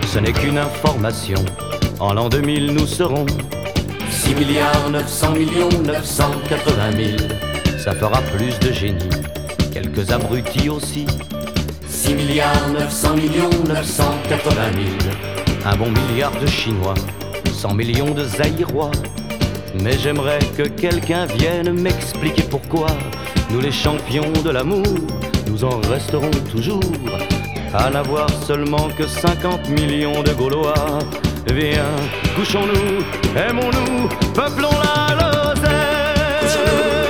ce n'est qu'une information. En l'an 2000, nous serons 6 milliards 900 millions 980 000. Ça fera plus de génies, quelques abrutis aussi. 6 milliards 900 millions 980 000. Un bon milliard de Chinois, 100 millions de Zaïrois. Mais j'aimerais que quelqu'un vienne m'expliquer pourquoi nous les champions de l'amour, nous en resterons toujours à n'avoir seulement que 50 millions de Gaulois. Viens, couchons-nous, aimons-nous, peuplons la Lozère.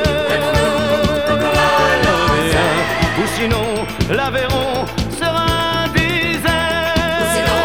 Viens, ou sinon l'Aveyron sera un désert.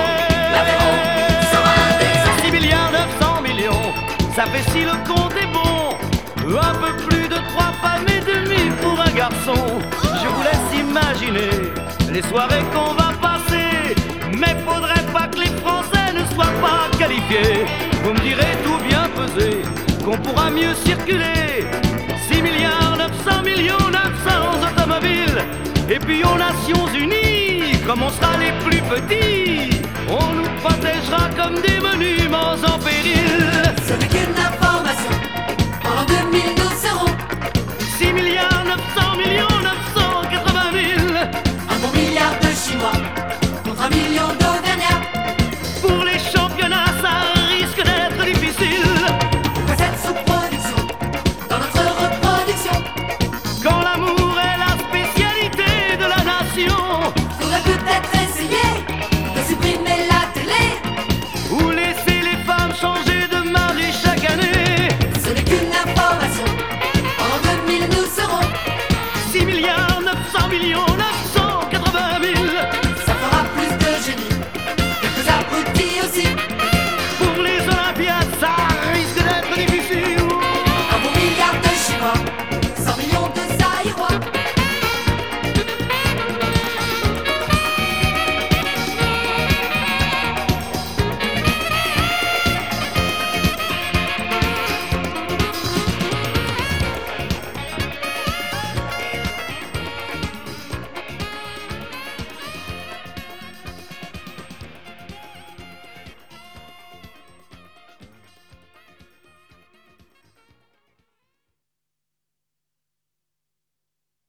6 milliards 900 millions, ça fait si le compte est bon, un peu plus de 3 femmes et demie pour un garçon. Je vous laisse imaginer les soirées qu'on va passer, mais faudrait pas que les Français ne soient pas qualifiés. Vous me direz tout bien pesé, qu'on pourra mieux circuler. 6 milliards 900 millions 900 automobiles, et puis aux Nations Unies, comme on sera les plus petits, on nous protégera comme des monuments en péril.